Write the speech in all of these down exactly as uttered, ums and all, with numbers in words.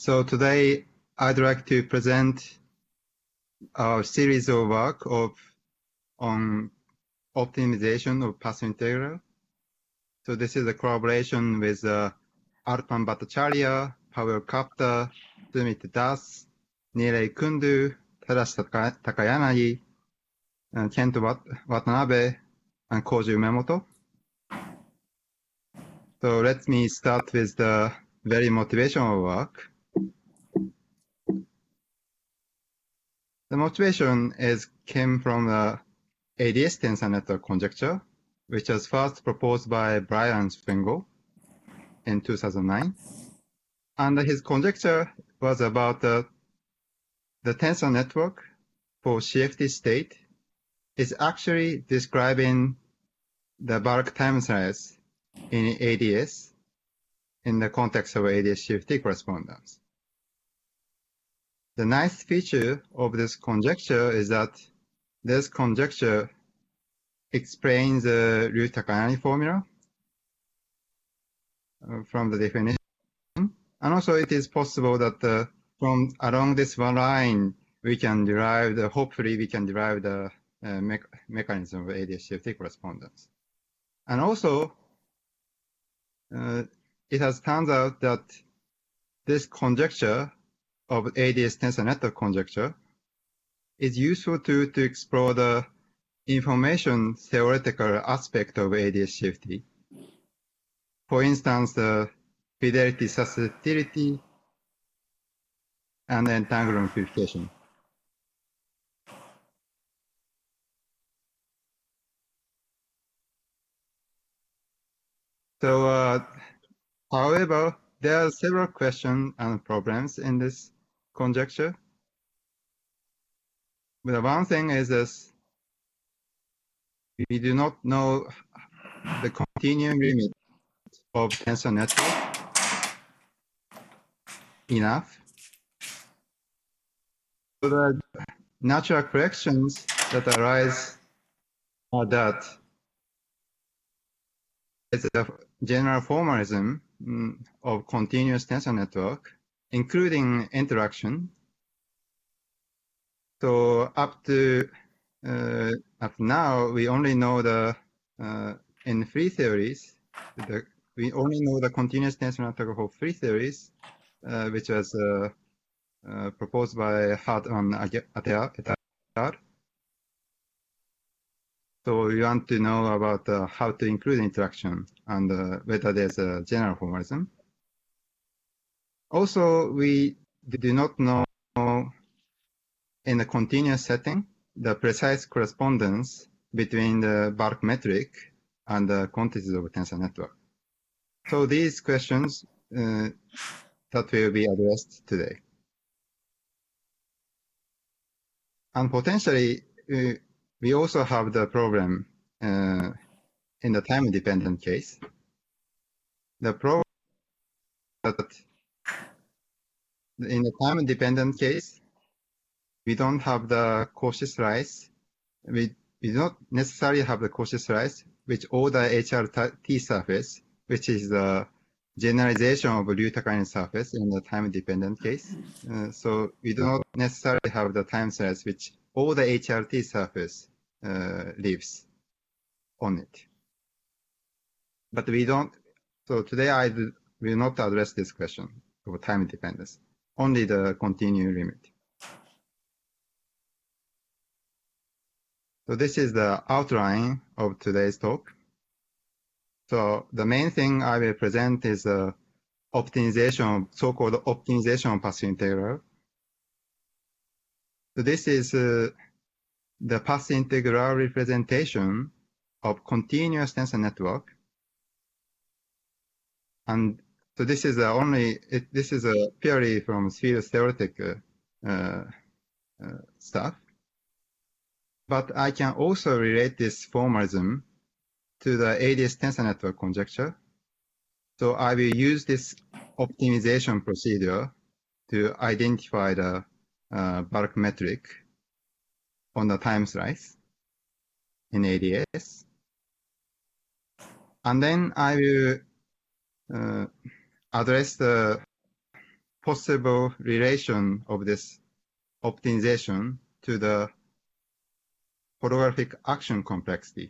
So today I'd like to present a series of work of on optimization of passive integral. So this is a collaboration with uh, Arpan Bhattacharya, Pavel Kapta, Sumit Das, Nirei Kundu, Tadashi Takayanagi, and Kento Wat Watanabe, and Koji Umemoto. So let me start with the very motivational work. The motivation is came from the A D S tensor network conjecture, which was first proposed by Brian Swingle in two thousand nine. And his conjecture was about the, the tensor network for C F T state is actually describing the bulk time slice in A D S in the context of A D S C F T correspondence. The nice feature of this conjecture is that this conjecture explains the Ryu-Takayanagi formula uh, from the definition. And also it is possible that uh, from along this one line, we can derive the, hopefully we can derive the uh, me mechanism of A D S C F T correspondence. And also, uh, it has turned out that this conjecture of A D S tensor network conjecture is useful to, to explore the information theoretical aspect of A D S C F T. For instance, the fidelity susceptibility and entanglement purification. So, uh, however, there are several questions and problems in this conjecture. But one thing is this, we do not know the continuum limit of tensor network enough. So the natural corrections that arise are that it's a general formalism mm, of continuous tensor network, including interaction. So up to uh, up now, we only know the uh, in free theories, the, we only know the continuous tensor network for free theories, uh, which was uh, uh, proposed by Hart and Atiyah et al. So we want to know about uh, how to include interaction and uh, whether there's a general formalism. Also, we do not know in a continuous setting the precise correspondence between the bulk metric and the quantities of a tensor network. So these questions uh, that will be addressed today. And potentially, uh, we also have the problem uh, in the time-dependent case. The problem that in the time-dependent case, we don't have the Cauchy slice. We, we don't necessarily have the Cauchy slice, which order H R T surface, which is the generalization of Ryu-Takayanagi surface in the time-dependent case. Uh, so we do not necessarily have the time slice, which all the H R T surface uh, lives on it. But we don't, so today I do, will not address this question of time dependence, only the continuum limit. So this is the outline of today's talk. So the main thing I will present is the optimization, so-called optimization of passive integral. So this is uh, the passive integral representation of continuous tensor network. And so this is the only, it, this is a purely from field theoretic uh, uh, uh, stuff. But I can also relate this formalism to the A D S tensor network conjecture. So I will use this optimization procedure to identify the uh, bulk metric on the time slice in A D S. And then I will uh, address the possible relation of this optimization to the holographic action complexity.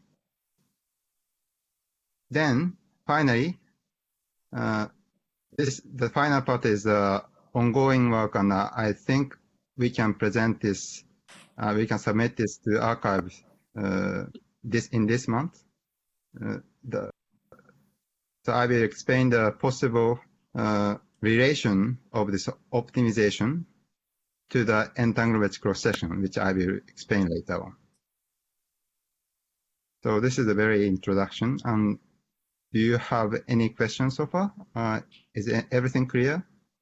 Then, finally, uh, this the final part is uh, ongoing work, and uh, I think we can present this, uh, we can submit this to archive uh, this in this month. Uh, the, so I will explain the possible uh, relation of this optimization to the entanglement cross section, which I will explain later on. So this is a very introduction. Um, do you have any questions so far? Uh, is everything clear?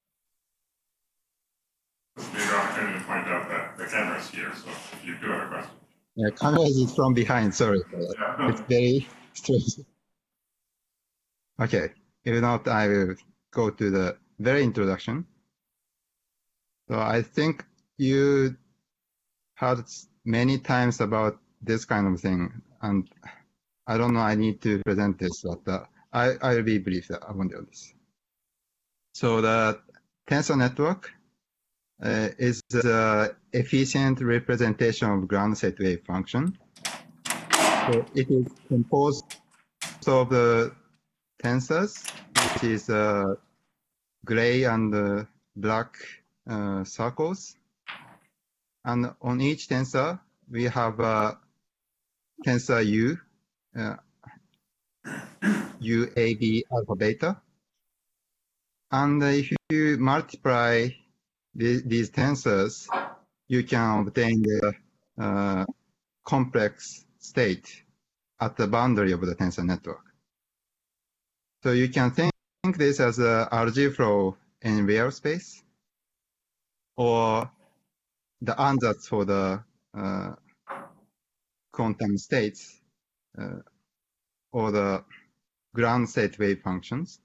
This is the opportunity to point out that the camera is here, so if you do have a question. Yeah, camera is from behind, sorry. Yeah. It's very strange. Okay, if not, I will go to the very introduction. So I think you heard many times about this kind of thing, and I don't know, I need to present this, but uh, I, I will be brief on this. So the tensor network uh, is the efficient representation of ground state wave function. So it is composed of the tensors, which is uh, gray and uh, black uh, circles. And on each tensor, we have a tensor U, uh, U, A, B, alpha, beta. And if you multiply the, these tensors, you can obtain the uh, complex state at the boundary of the tensor network. So you can think this as a R G flow in real space, or the ansatz for the uh, quantum states, uh, or the ground state wave functions.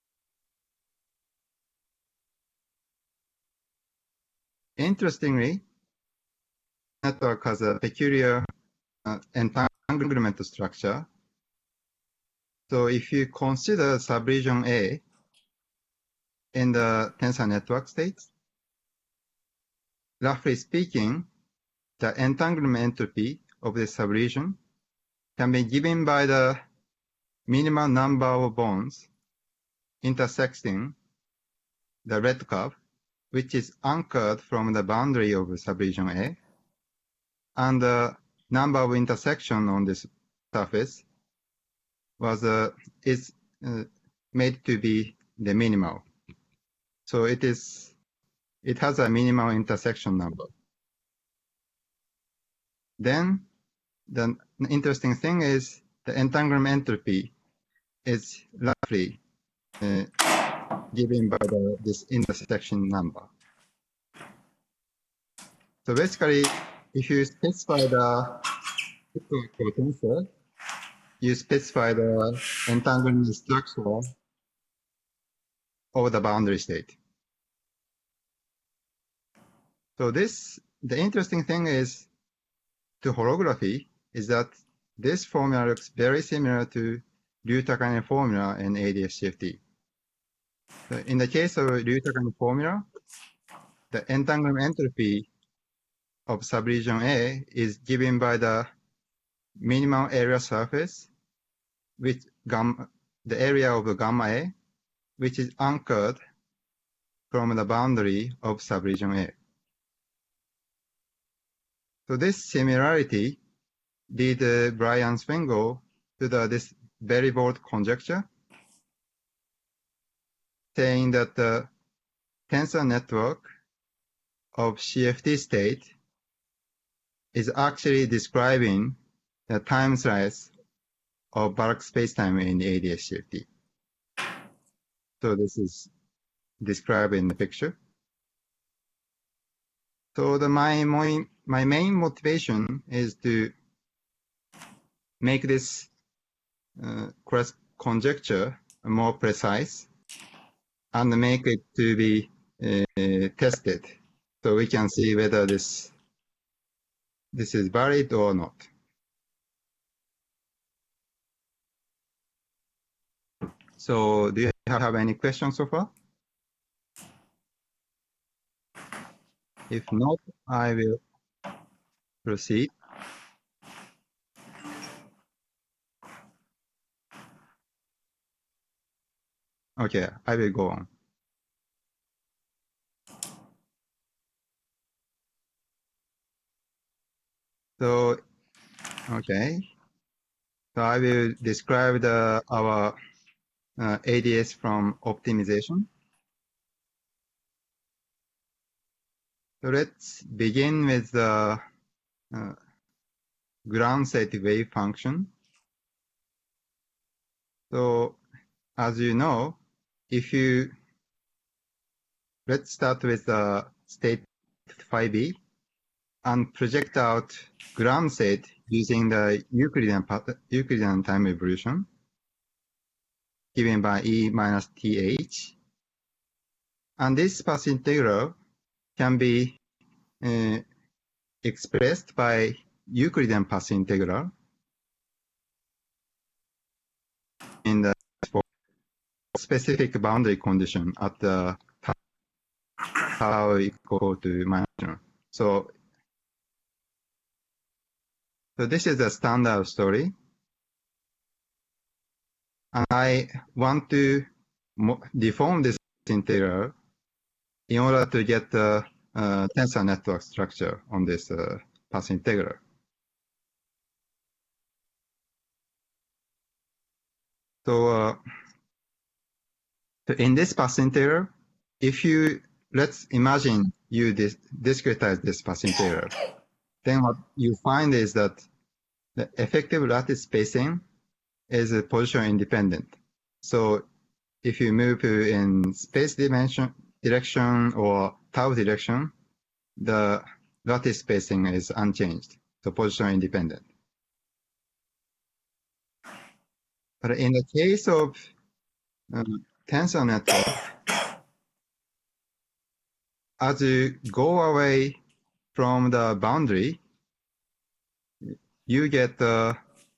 Interestingly, network has a peculiar uh, entanglement structure. So if you consider subregion A in the tensor network states, roughly speaking, the entanglement entropy of the subregion can be given by the minimal number of bonds intersecting the red curve, which is anchored from the boundary of subregion A, and the number of intersection on this surface was uh, is uh, made to be the minimal. So it is it has a minimal intersection number. Then the interesting thing is the entanglement entropy is roughly uh, given by the, this intersection number. So basically, if you specify the tensor, you specify the entanglement structure of the boundary state. So this, the interesting thing is to holography is that this formula looks very similar to Liu-Takane formula in A D S C F T. So in the case of Liu-Takane formula, the entanglement entropy of subregion A is given by the minimum area surface, which gamma, the area of the gamma A, which is anchored from the boundary of subregion A. So this similarity lead uh, Brian Swingle to the, this very bold conjecture, saying that the tensor network of C F T state is actually describing the time slice of bulk spacetime in A D S C F T. So this is described in the picture. So the, my, my, my main motivation is to make this uh, conjecture more precise and make it to be uh, tested, so we can see whether this this is valid or not. So do you have any questions so far? If not, I will proceed. Okay, I will go on. So, okay. So I will describe the, our uh, A D S from optimization. So let's begin with the uh, ground state wave function. So as you know, if you, let's start with the state phi b and project out ground state using the Euclidean, Euclidean time evolution given by E minus T H. And this path integral can be uh, expressed by Euclidean path integral in the specific boundary condition at the tau equal to minus one. So, so this is a standard story. And I want to deform this integral in order to get the uh, tensor network structure on this uh, path integral. So, uh, so in this path integral, if you, let's imagine you dis discretize this path integral, then what you find is that the effective lattice spacing is uh, position independent. So if you move in space dimension direction or tau direction, the lattice spacing is unchanged, so position independent. But in the case of um, tensor network, as you go away from the boundary, you get the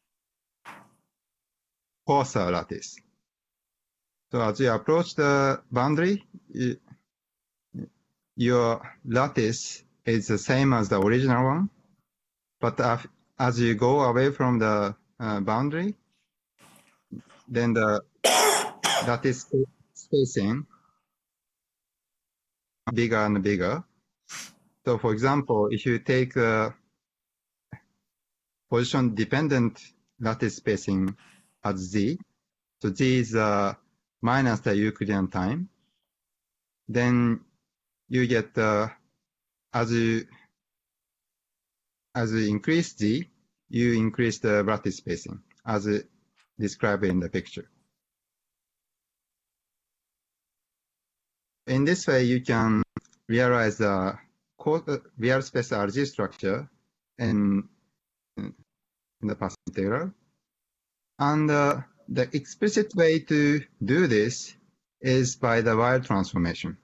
coarser lattice. So as you approach the boundary, you, your lattice is the same as the original one, but as you go away from the uh, boundary, then the lattice spacing bigger and bigger. So for example, if you take the position dependent lattice spacing as z, so z is uh, minus the Euclidean time, then you get uh, as you as you increase z, you increase the lattice spacing as described in the picture. In this way, you can realize the real space R G structure in, in the path integral. And uh, the explicit way to do this is by the wire transformation.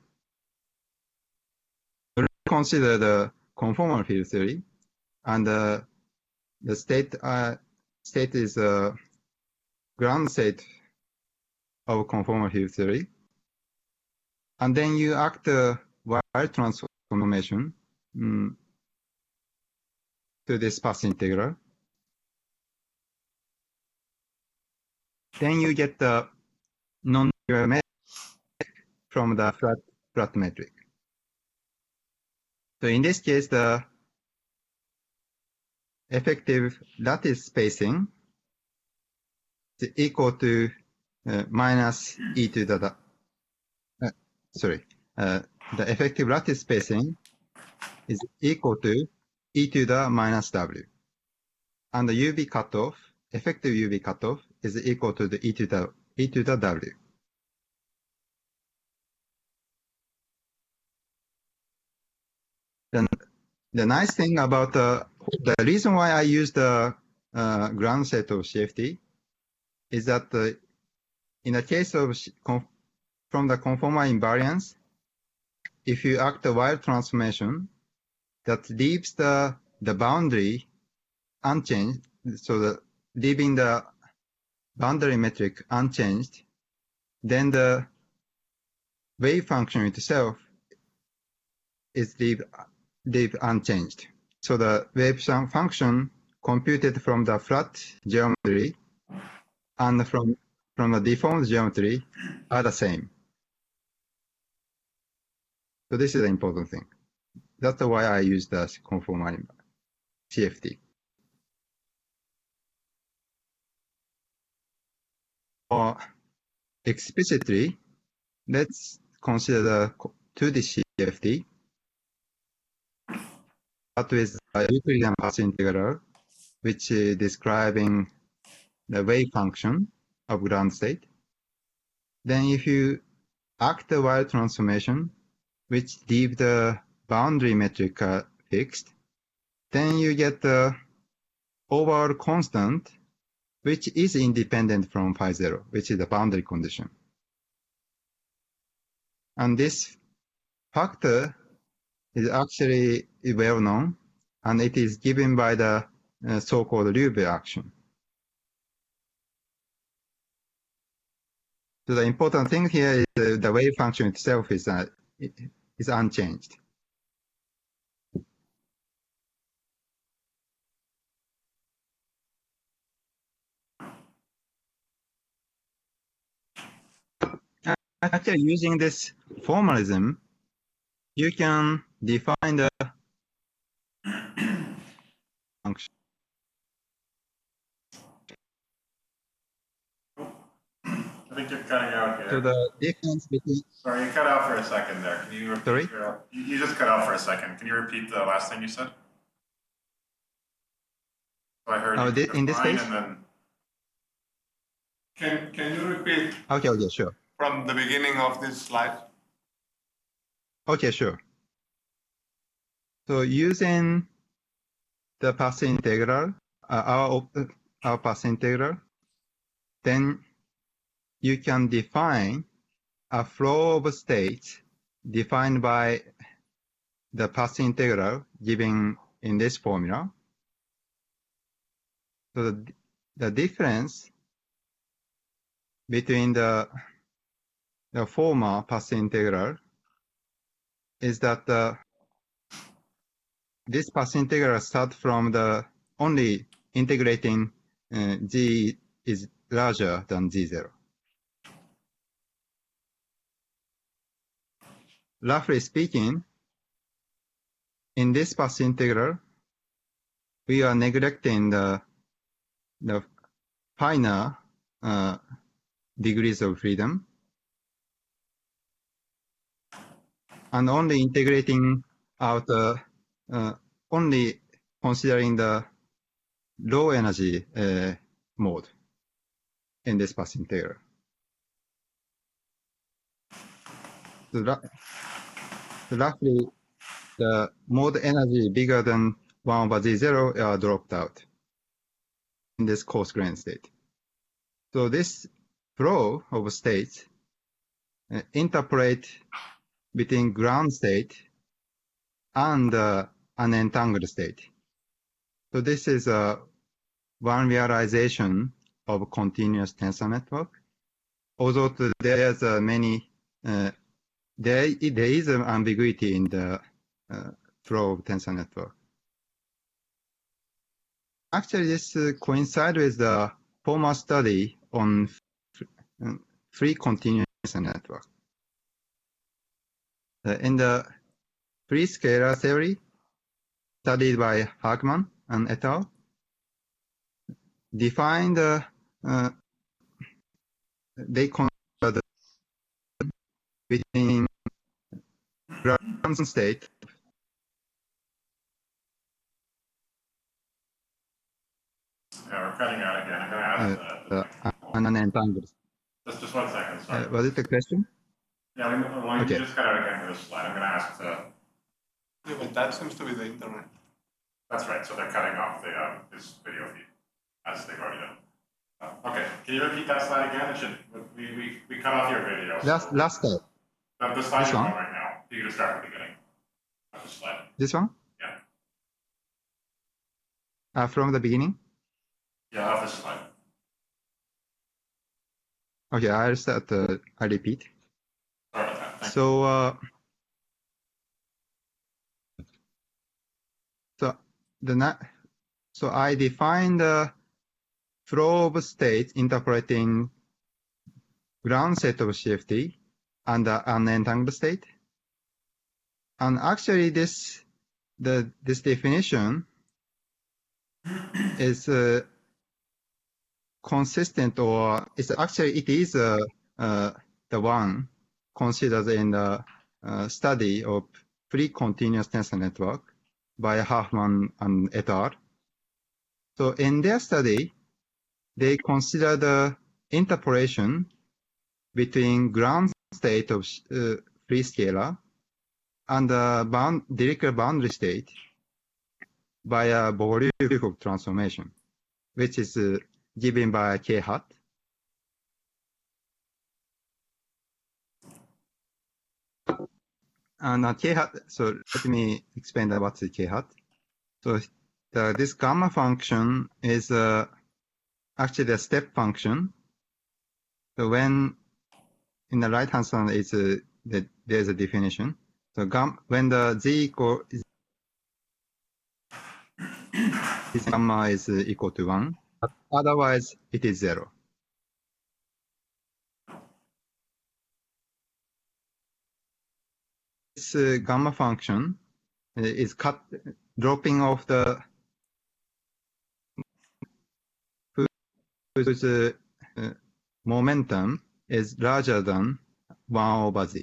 So let's consider the conformal field theory, and uh, the state uh, state is a ground state of conformal field theory. And then you act the wire transformation um, to this path integral. Then you get the non-trivial metric from the flat, flat metric. So in this case, the effective lattice spacing is equal to uh, minus e to the, uh, sorry, uh, the effective lattice spacing is equal to e to the minus w. And the U V cutoff, effective U V cutoff is equal to the e to the, e to the w. Then the nice thing about uh, the reason why I use the uh, ground set of C F T is that uh, in the case of from the conformal invariance, if you act a wire transformation that leaves the the boundary unchanged, so the leaving the boundary metric unchanged, then the wave function itself is leave leave unchanged. So the wave function computed from the flat geometry and from, from the deformed geometry are the same. So this is the important thing. That's why I use the conformal C F T. Or explicitly, let's consider the two D C F T. That is a Euclidean path integral, which is describing the wave function of ground state. Then if you act the Weyl transformation, which leave the boundary metric uh, fixed, then you get the overall constant, which is independent from phi zero, which is the boundary condition. And this factor is actually well known, and it is given by the uh, so-called Liouville action. So the important thing here is uh, the wave function itself is uh, is unchanged. Actually, using this formalism, you can define the function. I think you're cutting out here. So the difference between... Sorry, you cut out for a second there. Can you repeat Sorry? Your, you, you just cut out for a second. Can you repeat the last thing you said? So I heard Oh, you in this case? And then... Can, can you repeat Okay, okay, sure. from the beginning of this slide? Okay, sure. So using the path integral, uh, our, our path integral, then you can define a flow of states defined by the path integral given in this formula. So the, the difference between the, the former path integral is that the, this path integral starts from the only integrating uh, g is larger than g zero. Roughly speaking, in this path integral, we are neglecting the, the finer uh, degrees of freedom and only integrating out uh, uh, only considering the low energy uh, mode in this path integral. So, so roughly, the mode energy bigger than one over z zero are dropped out in this coarse grain state. So this flow of states uh, interpolate between ground state and uh, an entangled state. So this is uh, one realization of continuous tensor network. Although there's uh, many, uh, there, there is an ambiguity in the uh, flow of tensor network. Actually, this uh, coincides with the former study on uh, free continuous tensor network. Uh, in the free scalar theory, studied by Hagman and et al., defined the, uh, they consider the between ground state Yeah, we're cutting out again. I'm going to ask uh, that. uh, and an entangled. Just, just one second, sorry. Uh, was it a question? Yeah, we, well, Okay. you just cut out again for this slide. I'm going to ask to... Yeah, but that seems to be the internet. That's right, so they're cutting off the, uh, this video feed, as they've already done. Uh, okay, can you repeat that slide again? It should, we, we, we cut off your video. Last, so- last step. The, the slide This you're one? on right now. You can just start at the beginning. Of the slide. This one? Yeah. Uh, from the beginning? Yeah, off this slide. Okay, I'll start, uh, I repeat. Sorry about that. Thank So, uh, the na so I define the flow of states interpreting ground state of C F T under an entangled state. And actually this the this definition is uh, consistent, or it's actually it is uh, uh, the one considered in the uh, study of pre-continuous tensor network by Huffman and et al. So in their study, they consider the interpolation between ground state of uh, free scalar and the bound, Dirichlet boundary state by a Bogoliubov transformation, which is uh, given by K hat. And uh, K hat, so let me explain what's the K hat. So the, this gamma function is uh, actually a step function. So when in the right hand side is uh, the, there's a definition. So gam when the z equal is this gamma is uh, equal to one, otherwise it is zero. This uh, gamma function uh, is cut dropping off the whose uh, uh, momentum is larger than one over z.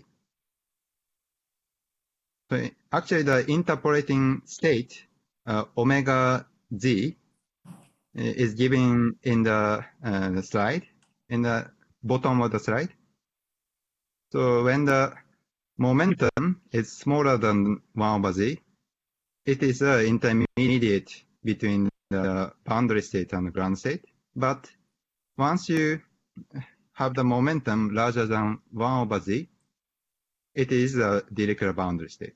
So actually the interpolating state uh, omega z is given in the, uh, the slide, in the bottom of the slide. So when the momentum is smaller than one over z, it is an intermediate between the boundary state and the ground state. But once you have the momentum larger than one over z, it is a Dirichlet boundary state.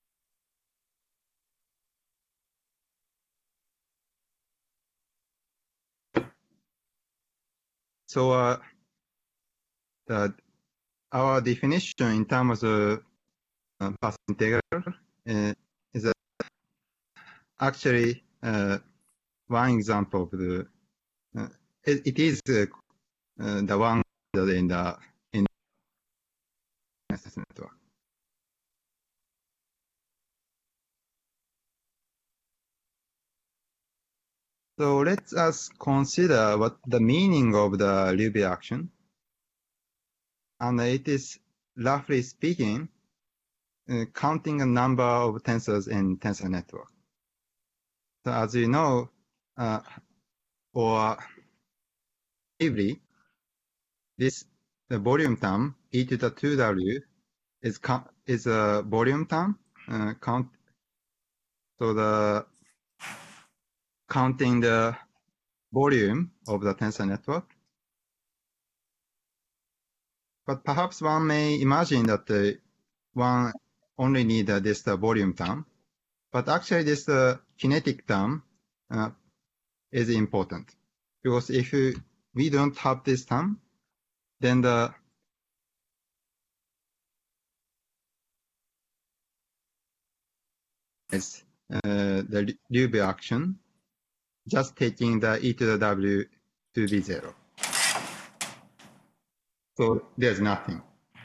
So uh, the, our definition in terms of uh, path integral uh, is uh, actually uh, one example of the, uh, it, it is uh, uh, the one in the in network. So let us consider what the meaning of the Liouville action. And it is, roughly speaking, uh, counting a number of tensors in tensor network. So as you know, uh, or briefly, this the volume term e to the two w is is a volume term uh, count. So the counting the volume of the tensor network. But perhaps one may imagine that uh, one only need uh, this uh, volume term. But actually this uh, kinetic term uh, is important. Because if you, we don't have this term, then the is uh, the Liouville action just taking the e to the w to be zero. So there's nothing.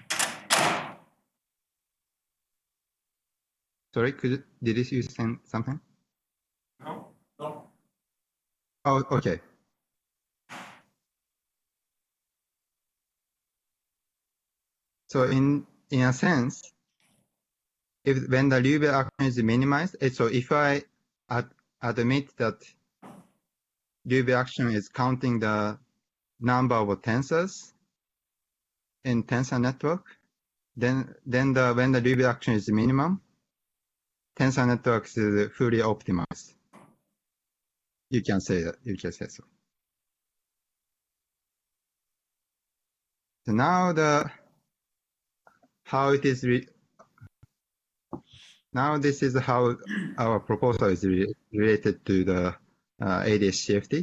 Sorry, could did you say something? No, no. Oh, okay. So in in a sense, if when the Liouville action is minimized, so if I ad, admit that Liouville action is counting the number of tensors in tensor network, then then the when the Liouville action is minimum, tensor network is fully optimized. You can say that. You can say so. So now the how it is re now this is how our proposal is re related to the uh, A D S C F T.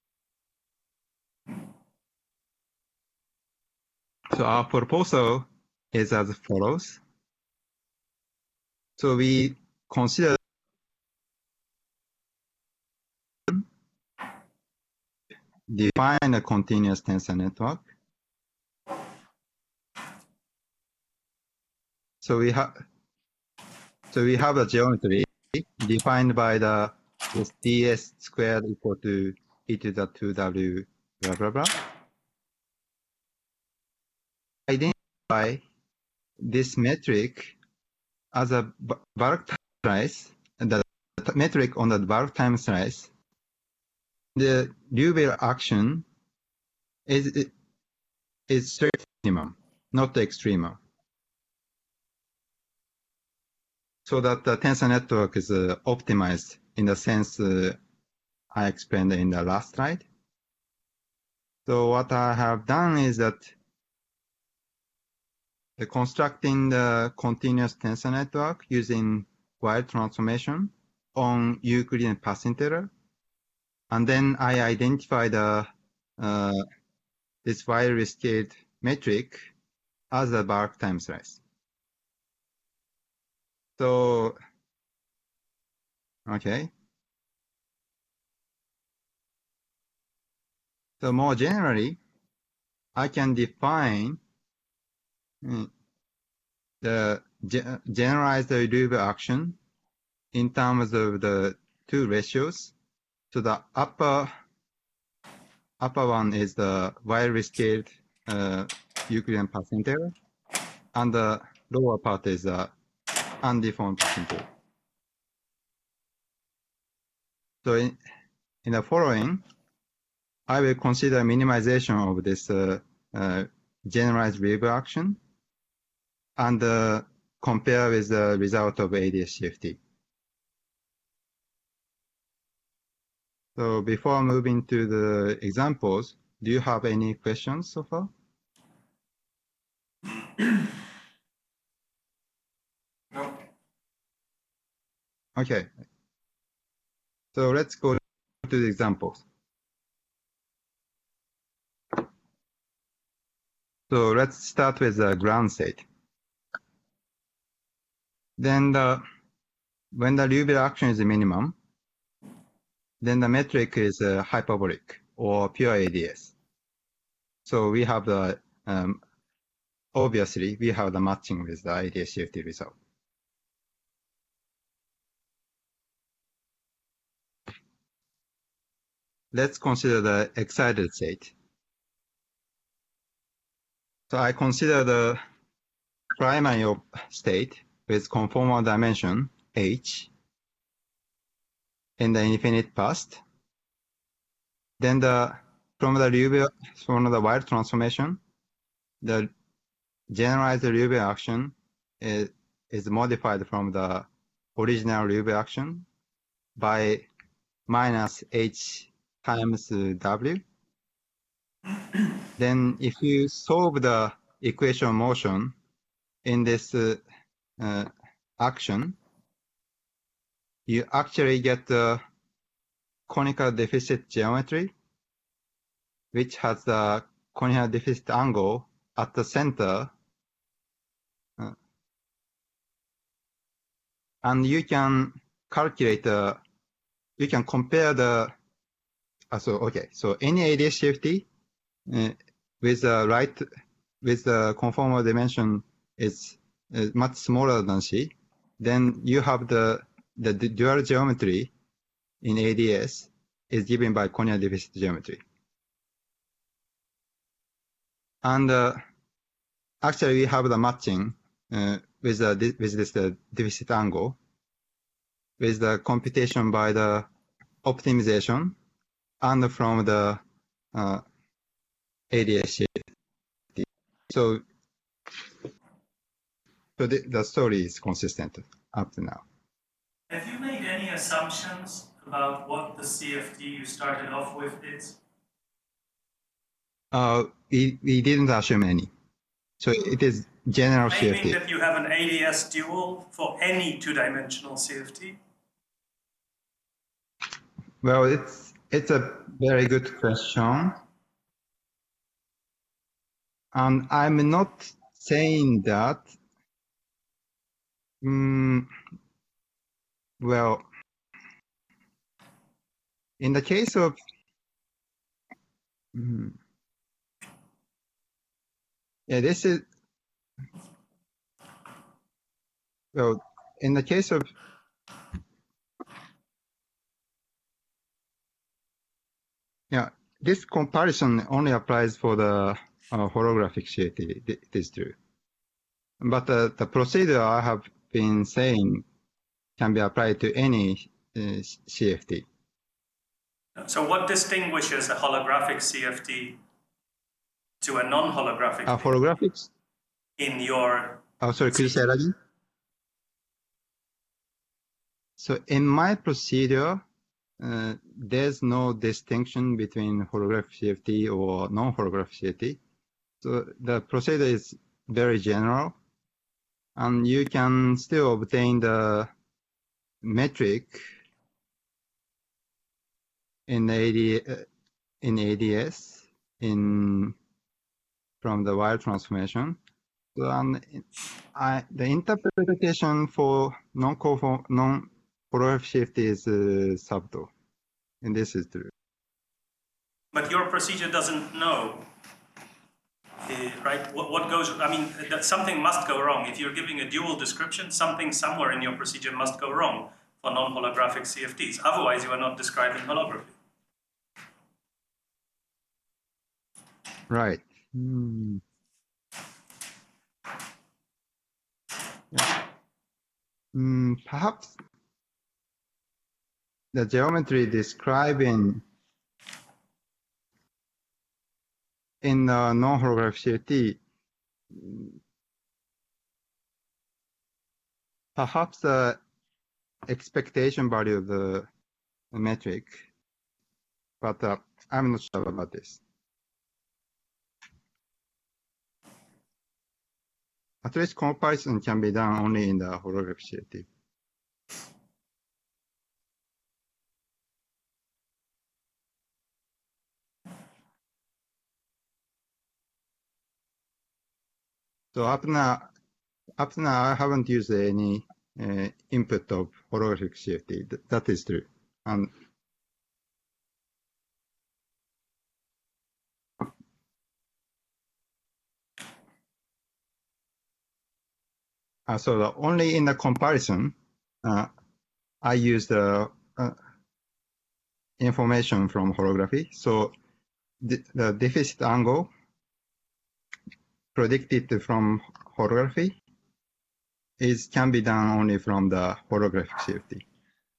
So our proposal is as follows. So we consider define a continuous tensor network. So we have so we have a geometry defined by the this ds squared equal to e to the two w blah blah blah. Identify this metric as a bulk slice, the metric on the bulk time slice. The Liouville action is is straight minimum, not the extremum. So that the tensor network is uh, optimized in the sense uh, I explained in the last slide. So what I have done is that the constructing the continuous tensor network using Weyl transformation on Euclidean path integral, and then I identify the uh, this Weyl scaled metric as a bulk time slice. So, okay. So more generally, I can define mm, the ge generalized Liouville action in terms of the two ratios. So the upper upper one is the Weyl scaled uh, Euclidean path integral, and the lower part is the undeformed path integral. So in, in the following, I will consider minimization of this uh, uh, generalized Liouville action and uh, compare with the result of A D S C F T. So before moving to the examples, do you have any questions so far? No. Okay. So let's go to the examples. So let's start with the ground state. Then the, when the Liouville action is minimum, then the metric is uh, hyperbolic or pure A D S. So we have the, um, obviously, we have the matching with the A D S C F T result. Let's consider the excited state. So I consider the primary state with conformal dimension H in the infinite past. Then the from the Liouville from the Weyl transformation, the generalized Liouville action is, is modified from the original Liouville action by minus H times W. Then if you solve the equation of motion in this uh, uh, action, you actually get the conical deficit geometry, which has the conical deficit angle at the center. Uh, and you can calculate the, you can compare the, uh, so, okay, so any A D S C F T uh, with the right, with the conformal dimension is, is much smaller than C, then you have the, the, the dual geometry in A D S is given by conical deficit geometry. And uh, actually, we have the matching uh, with the with this uh, deficit angle with the computation by the optimization and from the uh, A D S C F T. So, so the, the story is consistent up to now. Have you made any assumptions about what the C F T you started off with is? Uh, we, we didn't assume any. So it is general C F T. Claiming that you have an A D S dual for any two-dimensional C F T? Well, it's it's a very good question. And I'm not saying that. Mm, well, in the case of Mhm. Yeah, this is, well, in the case of, yeah, this comparison only applies for the uh, holographic C F T. It is true. But uh, the procedure I have been saying can be applied to any uh, C F T. So what distinguishes a holographic C F T to a non-holographic Uh, holographics? in your... Oh, sorry, could you say that again? So in my procedure, uh, there's no distinction between holographic C F T or non-holographic C F T. So the procedure is very general, and you can still obtain the metric in A D, uh, in A D S in from the wire transformation. So and I, the interpretation for non-conform non-holographic C F T is uh, subtle, and this is true. But your procedure doesn't know, uh, right? What, what goes, I mean, that something must go wrong. If you're giving a dual description, something somewhere in your procedure must go wrong for non-holographic C F Ts. Otherwise, you are not describing holography. Right. Hmm. Yeah. Hmm, perhaps the geometry describing in the non-holographic C F T, perhaps the expectation value of the metric, but uh, I'm not sure about this. At least comparison can be done only in the holographic C F T. So up now, up now, I haven't used any uh, input of holographic C F T. Th that is true. And uh, so the, only in the comparison, uh, I use the uh, information from holography. So the, the deficit angle predicted from holography is can be done only from the holographic C F T.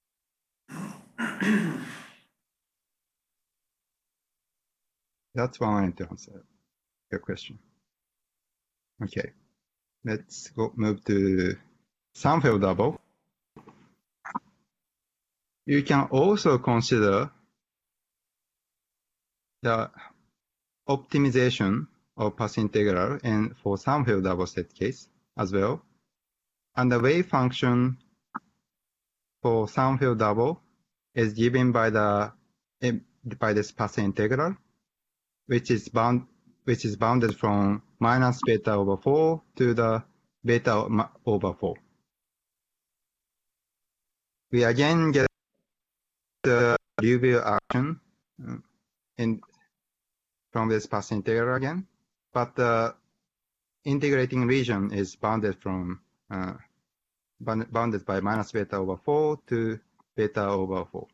That's why I wanted to answer your question. Okay, let's go move to Sum-field double. You can also consider the optimization of path integral and for Sum-field double set case as well. And the wave function for Sum-field double is given by the by this path integral, which is bound which is bounded from minus beta over four to the beta over four. We again get the Liouville action in from this path integral again, but the integrating region is bounded from uh, bounded by minus beta over four to beta over four.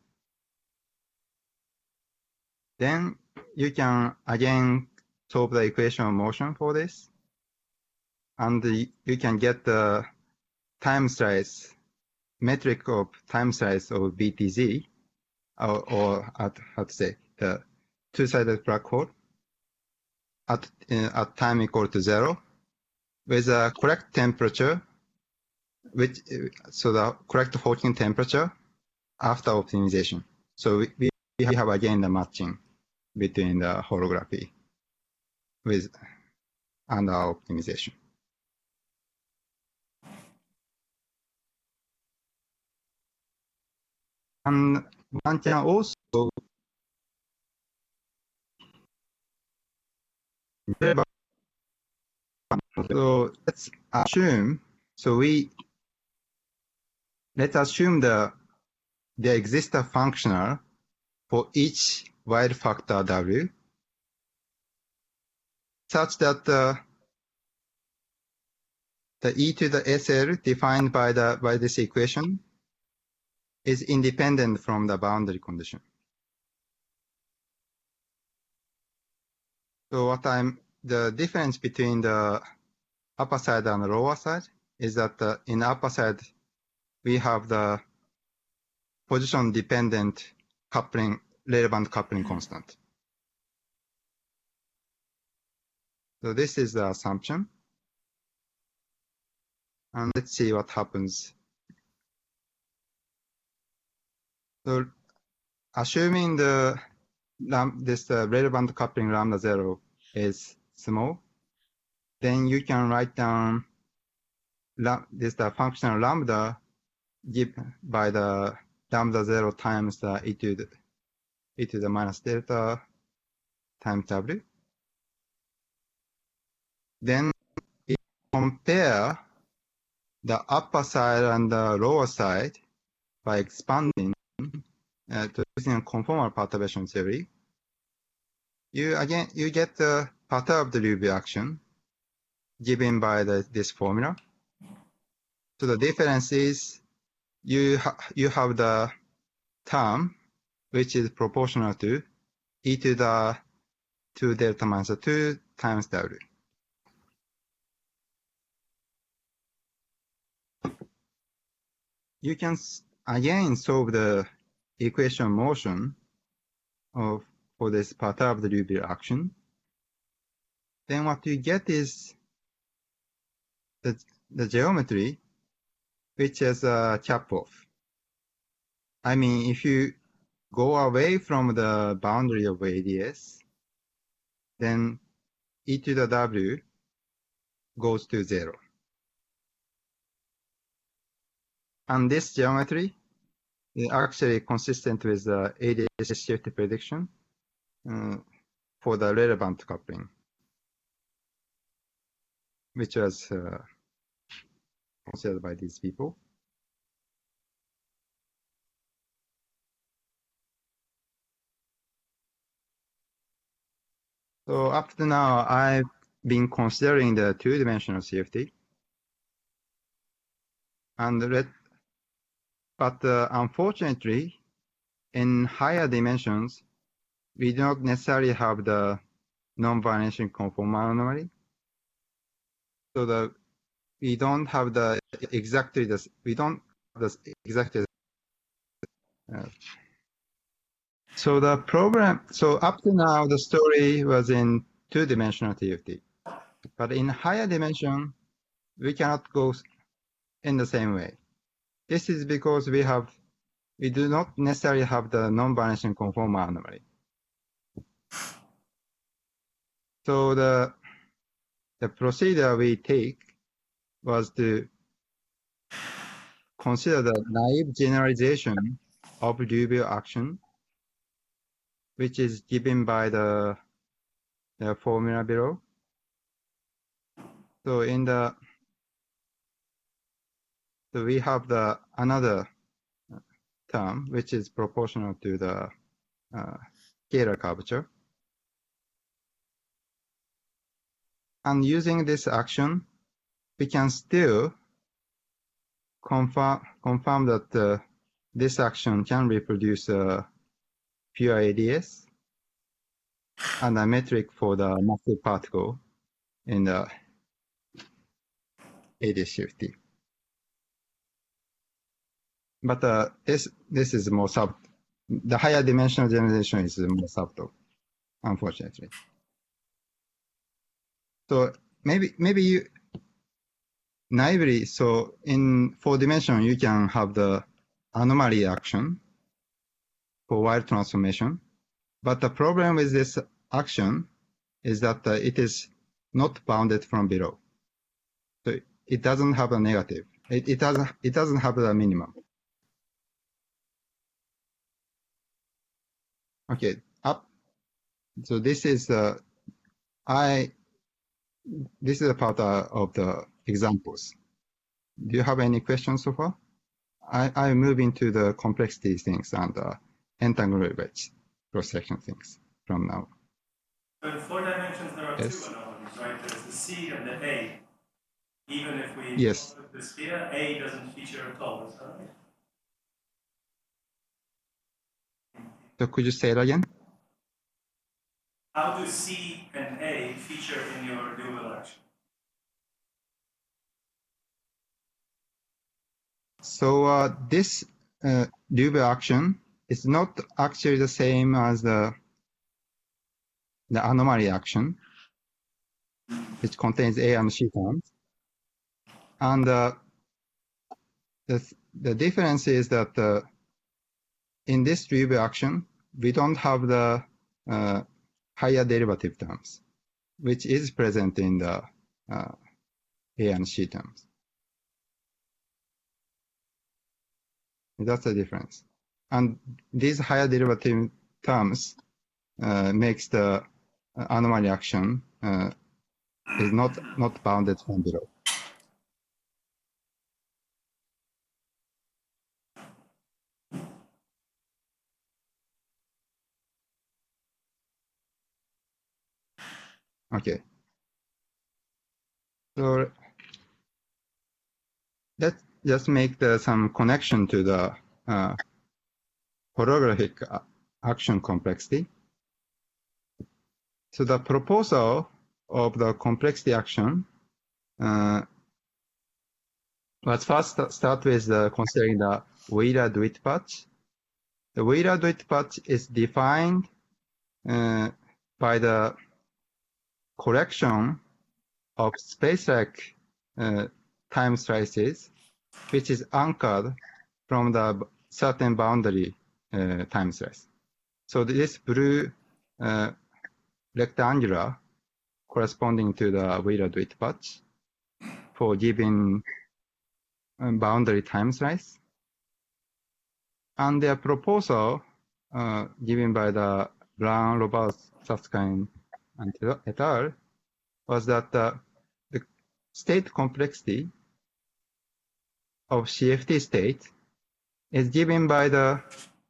Then you can again solve the equation of motion for this, and you can get the time slice metric of time slice of B T Z, or, or at how to say the two-sided black hole at uh, at time equal to zero, with a correct temperature, which so the correct Hawking temperature after optimization. So we, we have again the matching between the holography with and our optimization. And one can also so let's assume so we let's assume the there exists a functional for each wild factor W such that the the e to the S L defined by the by this equation is independent from the boundary condition. So what I'm the difference between the upper side and the lower side is that the, in the upper side we have the position dependent coupling relevant coupling constant. So this is the assumption. And let's see what happens. So assuming the this uh, relevant coupling lambda zero is small, then you can write down this the functional lambda given by the lambda zero times the e to the e to the minus delta times w. Then we compare the upper side and the lower side by expanding uh, to using a conformal perturbation theory. You again you get the perturbed loop action given by the, this formula. So the difference is you ha you have the term which is proportional to e to the two delta minus two times w. You can again solve the equation motion of for this perturbed loop action. Then what you get is the, the geometry which is a cap off. I mean, if you go away from the boundary of A D S, then e to the w goes to zero. And this geometry is actually consistent with the A D S shift prediction uh, for the relevant coupling, which was uh, considered by these people. So up to now, I've been considering the two-dimensional C F T. And let, but uh, unfortunately, in higher dimensions, we do not necessarily have the non-vanishing conformal anomaly. So the we don't have the exactly the we don't have the exactly. Uh, so the problem. So up to now, the story was in two-dimensional T F T, but in higher dimension, we cannot go in the same way. This is because we have we do not necessarily have the non-vanishing conformal anomaly. So the the procedure we take was to consider the naive generalization of Liouville action, which is given by the, the formula below. So in the so we have the another term which is proportional to the uh, scalar curvature. And using this action, we can still confirm, confirm that uh, this action can reproduce a pure A D S and a metric for the massive particle in the A D S shift T. But uh, this this is more sub. The higher dimensional generalization is more subtle, unfortunately. So maybe maybe you naively, so in four dimension you can have the anomaly action for wire transformation, but the problem with this action is that uh, it is not bounded from below. So it doesn't have a negative. It it doesn't it doesn't have a minimum. Okay, up. So this is uh, I. This is a part uh, of the examples. Do you have any questions so far? I, I move into the complexity things and uh, entangled wedge cross-section things from now. So in four dimensions, there are yes. two anomalies. right? There's the C and the A. Even if we Yes. put this here, A doesn't feature at all. Is that right? So could you say it again? How do C and A feature in your Liouville action? So uh, this uh, Liouville action is not actually the same as the the anomaly action, which contains A and C terms. And uh, the the difference is that uh, in this Liouville action, we don't have the uh, higher derivative terms, which is present in the uh, A and C terms. That's the difference. And these higher derivative terms uh, makes the uh, anomaly action uh, is not not bounded from below. Okay. So let's just make the, some connection to the uh, holographic action complexity. So the proposal of the complexity action uh, let's first start with the considering the Wheeler-DeWitt patch. The Wheeler-DeWitt patch is defined uh, by the collection of space-like uh, time slices, which is anchored from the certain boundary uh, time slice. So this blue uh, rectangular corresponding to the Wheeler-DeWitt patch for given um, boundary time slice. And their proposal uh, given by the Brown, Roberts, Susskind, and et al. Was that uh, the state complexity of C F T state is given by the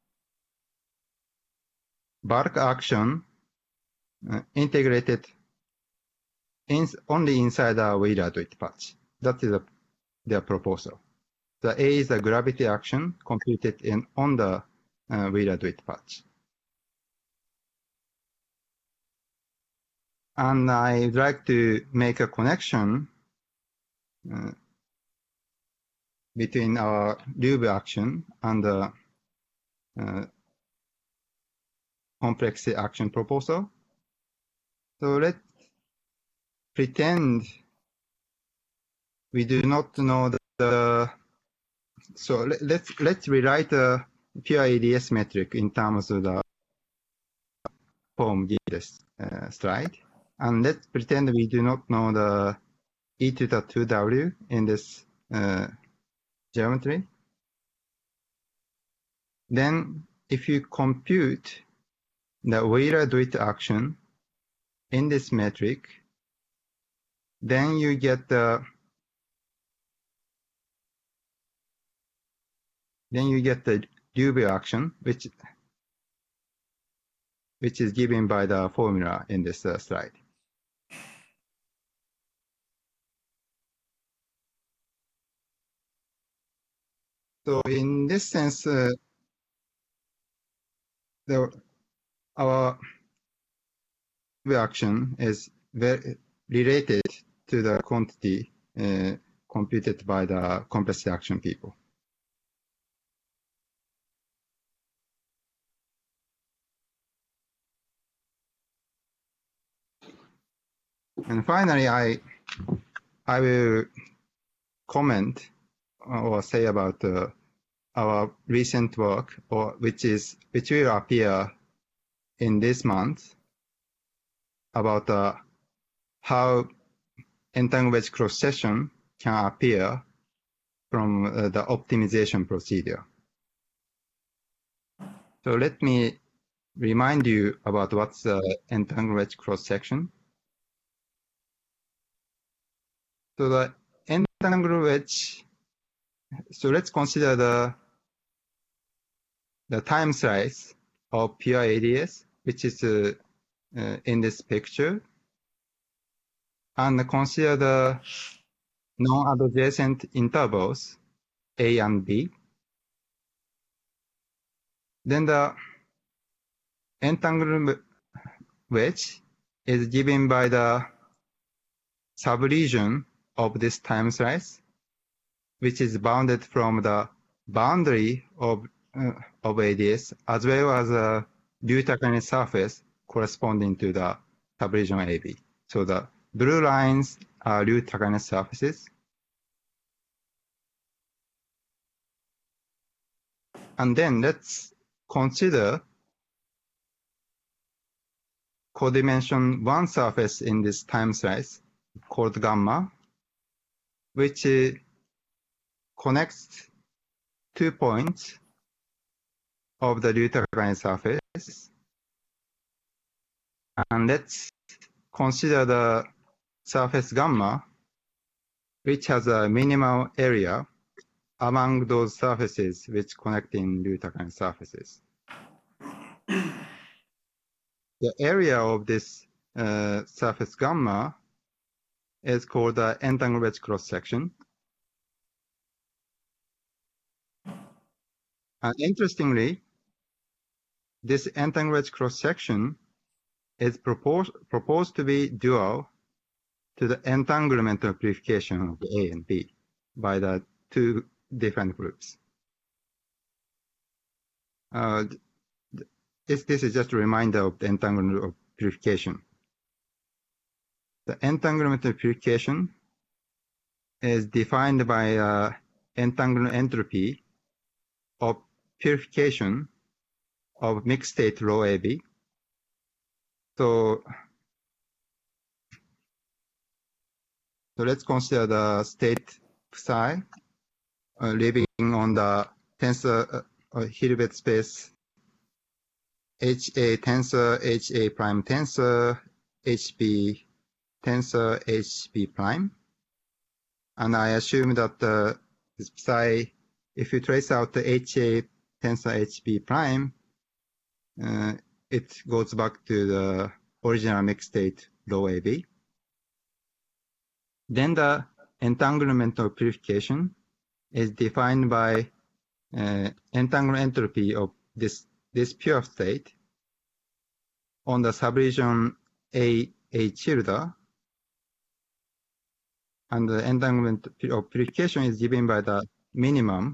bulk action uh, integrated in, only inside the Wheeler-DeWitt patch. That is a, their proposal. The A is the gravity action computed in on the uh, Wheeler-DeWitt patch. And I'd like to make a connection uh, between our Liouville action and the uh, complexity action proposal. So let's pretend we do not know the, the so let, let's let's rewrite a pure A D S metric in terms of the form given this uh, slide, and let's pretend we do not know the e to the two w in this uh, geometry. Then if you compute the Wheeler-DeWitt action in this metric, then you get the then you get the Liouville action, which which is given by the formula in this uh, slide. So in this sense, uh, the our action is very related to the quantity uh, computed by the complexity action people. And finally, I I will comment or say about uh, our recent work, or which is which will appear in this month, about uh, how entangled wedge cross section can appear from uh, the optimization procedure. So let me remind you about what's the entangled wedge cross section. So the entangled wedge, so let's consider the the time slice of pure A D S, which is uh, uh, in this picture. and consider the non-adjacent intervals A and B. Then the entangled wedge is given by the subregion of this time slice, which is bounded from the boundary of, uh, of A D S as well as a Liu-Takane surface corresponding to the subregion A B. So the blue lines are Liu-Takane surfaces. And then let's consider codimension one surface in this time slice called gamma, which uh, connects two points of the Liu-Takane surface. And let's consider the surface gamma, which has a minimal area among those surfaces which connect in Liu-Takane surfaces. The area of this uh, surface gamma is called the entangled wedge cross-section. And interestingly, this entangled wedge cross-section is proposed, proposed to be dual to the entanglement of purification of A and B by the two different groups. Uh, this, this is just a reminder of the entanglement of purification. The entanglement of purification is defined by uh, entanglement entropy of purification of mixed state rho A B. So, so let's consider the state psi uh, living on the tensor uh, Hilbert space H A tensor, H A prime tensor, H B tensor, H B prime. And I assume that uh, this psi, if you trace out the H A tensor H B prime, uh, it goes back to the original mixed state rho A B. Then the entanglement of purification is defined by uh, entanglement entropy of this, this pure state on the subregion A, A tilde. And the entanglement of purification is given by the minimum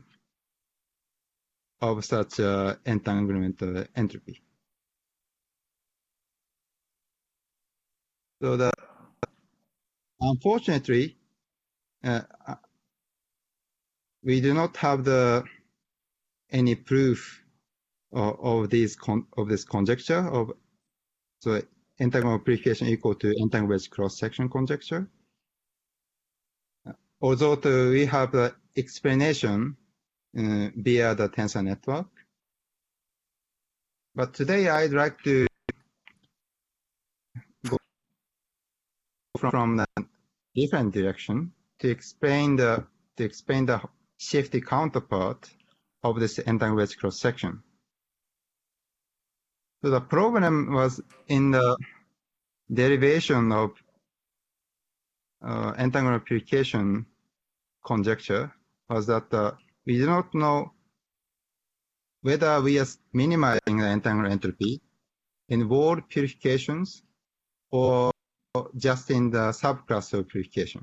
of such uh, entanglement uh, entropy. So the unfortunately, uh, we do not have the any proof of, of these con of this conjecture of so entanglement purification equal to entanglement wedge cross section conjecture. Although to, we have the explanation uh, via the tensor network, but today I'd like to go from, from a different direction to explain the to explain the shifty counterpart of this entanglement wedge cross section. So the problem was in the derivation of uh, entanglement purification conjecture was that uh, we do not know whether we are minimizing the entanglement entropy in wall purifications or just in the subclass of purification.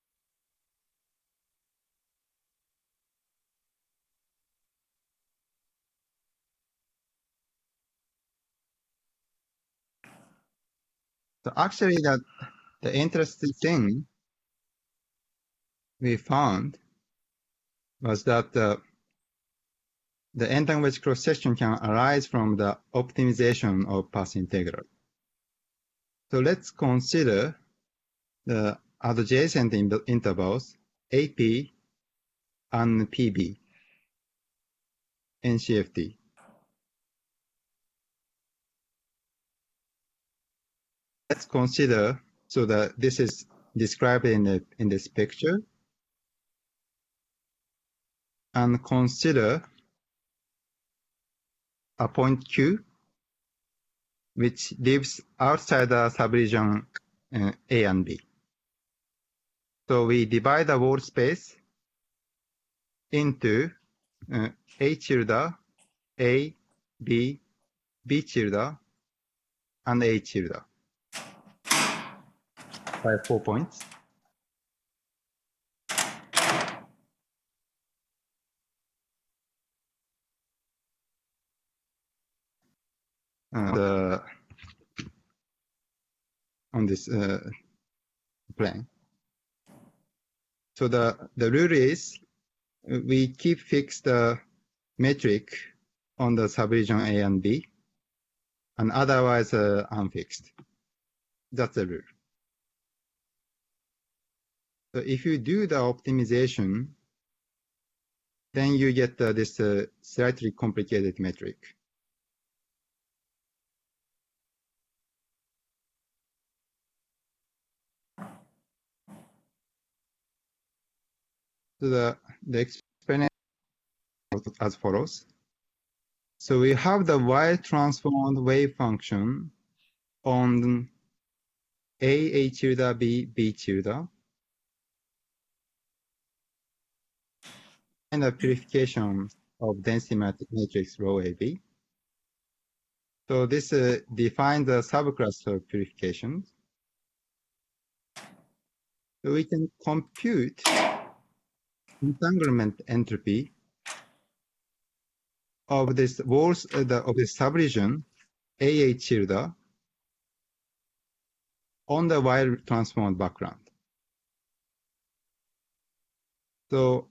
So actually, that the interesting thing we found was that uh, the entanglement wedge cross section can arise from the optimization of path integral. So let's consider the adjacent in intervals A P and P B in C F T. Let's consider, so that this is described in, the, in this picture, and consider a point Q, which lives outside the subregion uh, A and B. So we divide the wall space into uh, A tilde, A, B, B tilde, and A tilde by four points. Uh, the, on this uh, plane. So the, the rule is we keep fixed the metric on the subregion A and B, and otherwise uh, unfixed. That's the rule. So if you do the optimization, then you get uh, this uh, slightly complicated metric. So the, the explanation as follows. So we have the Y transformed wave function on A, A tilde, B, B tilde, and the purification of density matrix rho A B. So this uh, defines the subclass of purification. So we can compute entanglement entropy of this walls uh, the, of this subregion A A tilde on the Y transformed background. So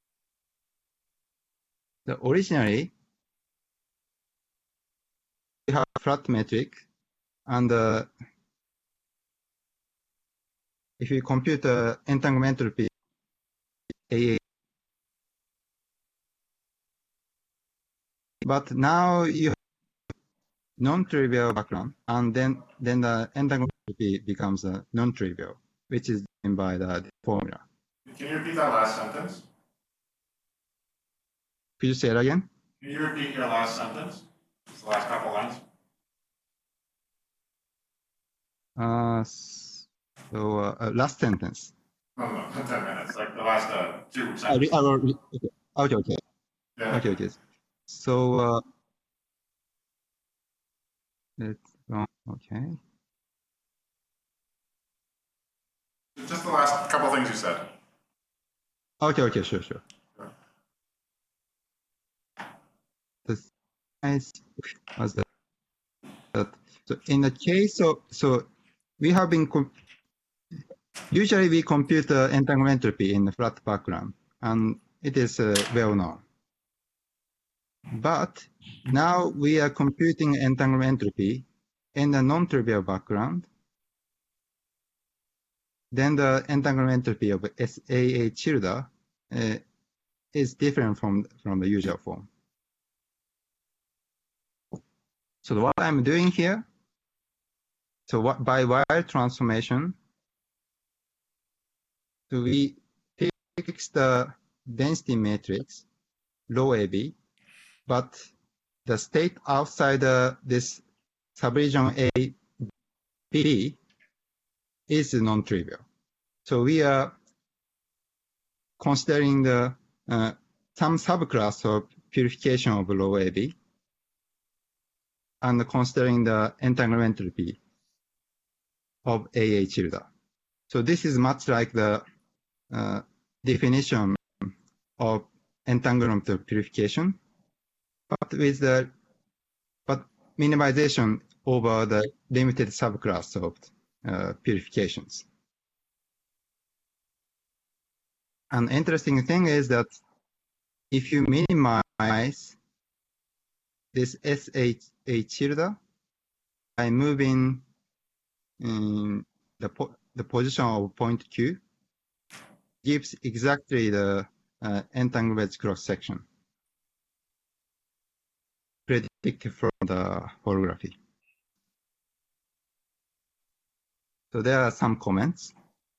the originally we have a flat metric, and uh, if you compute the entanglement entropy A A, but now you have non-trivial background, and then then the entanglement entropy becomes a non-trivial, which is given by the, the formula. Can you repeat that last sentence? Could you say it again? Can you repeat your last sentence? Just the last couple lines. Uh, so uh, uh, last sentence. No, no, no, ten minutes. Like the last uh, two I re- sentences. I will re- okay. okay, okay, Yeah. okay, okay. So uh, let's go. Okay. Just the last couple things you said. Okay, okay, sure, sure. Sure. This is was that, that. So in the case of so we have been com- usually we compute the entanglement entropy in the flat background, and it is uh, well known. But now we are computing entanglement entropy in the non-trivial background. Then the entanglement entropy of S A A tilde uh, is different from, from the usual form. So what I'm doing here, so what, by wire transformation, so we fix the density matrix, rho A B, but the state outside uh, this subregion A B is non-trivial. So we are considering the uh, some subclass of purification of rho A B and considering the entanglement entropy of A A tilde. So this is much like the uh, definition of entanglement of purification, but with the but minimization over the limited subclass of uh, purifications. An interesting thing is that if you minimize this S H A tilde by moving in the, po the position of point Q, gives exactly the uh, entanglement cross section predicted from the holography. So there are some comments.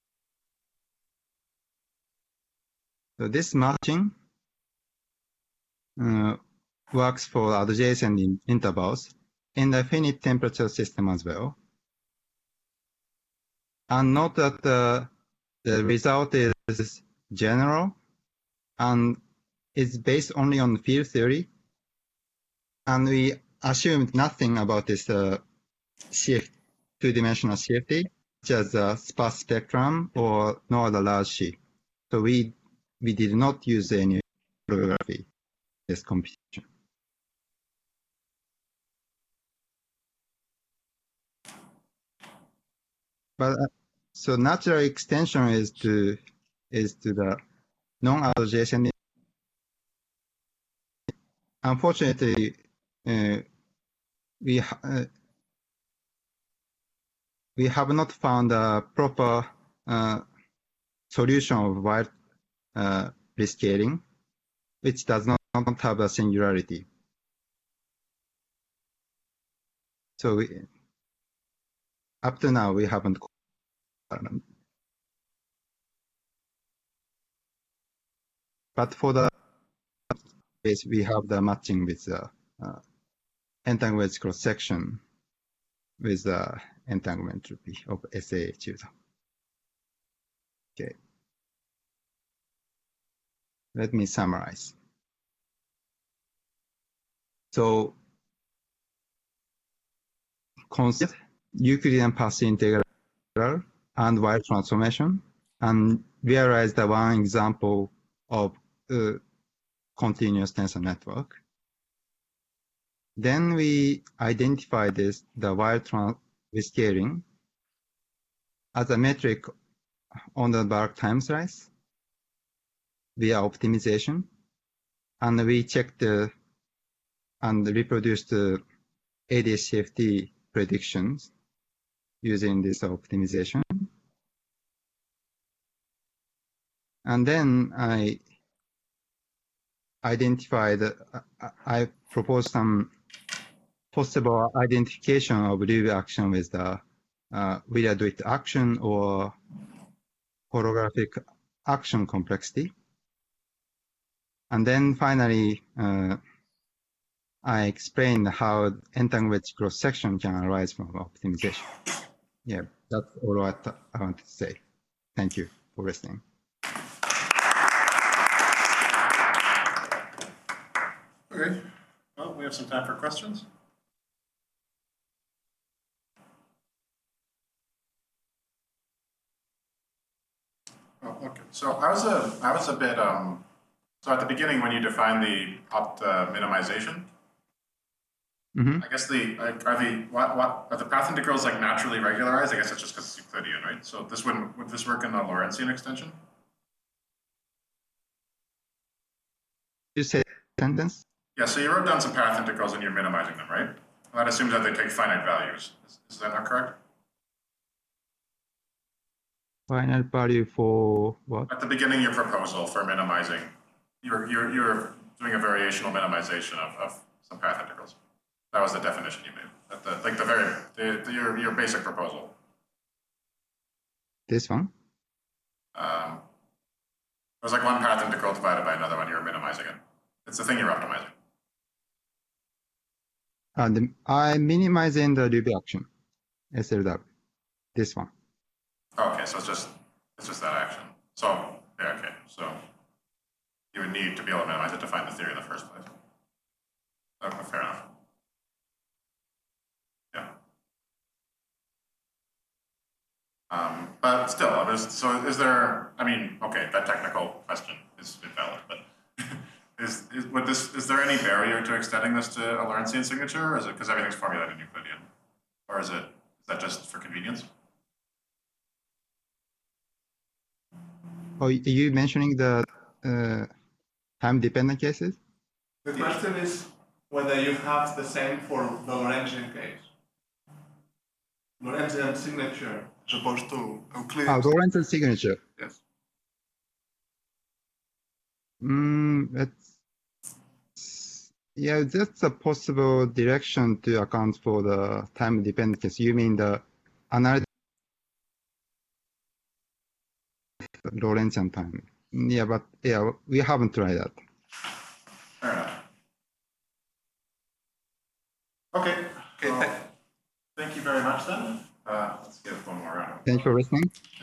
So this matching uh, works for adjacent in intervals in the finite temperature system as well. And note that uh, the result is general and it's based only on field theory. And we assumed nothing about this uh, shift, two-dimensional C F T, such as a sparse spectrum or no other large sheet. So we we did not use any photography this computation. But uh, so natural extension is to is to the non-adjacent. Unfortunately, uh, we ha uh, we have not found a proper uh, solution of wild uh, rescaling, which does not have a singularity. So we, up to now, we haven't. Um, but for the case, we have the matching with the uh, entanglement cross section with the entanglement entropy of S A H. Okay. Let me summarize. So, concept Euclidean path integral and Weyl transformation, and realize the one example of uh, continuous tensor network. Then we identify this, the Weyl rescaling, as a metric on the Bark time slice via optimization. And we check the and reproduce the A D S C F T predictions using this optimization. And then I identified, I proposed some possible identification of Liouville action with the uh, Wheeler-DeWitt action or holographic action complexity. And then finally, uh, I explained how entanglement cross section can arise from optimization. Yeah, that's all I, I want to say. Thank you for listening. Okay, well, we have some time for questions. Oh, okay, so I was a, I was a bit, um, so at the beginning when you define the opt uh, minimization, Mm-hmm. I guess the, are the, what, what, are the path integrals like naturally regularized? I guess it's just because it's Euclidean, right? So this wouldn't, would this work in the Lorentzian extension? You say sentence? Yeah, so you wrote down some path integrals and you're minimizing them, right? That assumes that they take finite values. Is, is that not correct? Finite value for what? At the beginning, your proposal for minimizing, you're, you're, you're doing a variational minimization of, of some path integrals. That was the definition you made. At the, like the very, the, the, your, your basic proposal. This one? Um, it was like one path integral divided by another one, you're minimizing it. It's the thing you're optimizing. And I'm minimizing the Liouville action, S L W, this one. Oh, okay, so it's just, it's just that action. So, yeah, okay, so you would need to be able to minimize it to find the theory in the first place. Okay, fair enough. Yeah. Um, but still, I was, so is there, I mean, okay, that technical question is invalid, but is, is, would this, is there any barrier to extending this to a Lorentzian signature, or is it because everything's formulated in Euclidean? Or is it, is that just for convenience? Oh, are you mentioning the uh, time-dependent cases? The question is whether you have the same for the Lorentzian case. Lorentzian signature as opposed to Euclidean. Ah, Lorentzian signature. Yes. Mm, that's, yeah, that's a possible direction to account for the time-dependent case. You mean the analytic Lorentzian time? Yeah, but yeah, we haven't tried that. Fair enough. Okay. Okay, Well, thank thank you very much then. Uh, let's give one more round. Thank you for listening.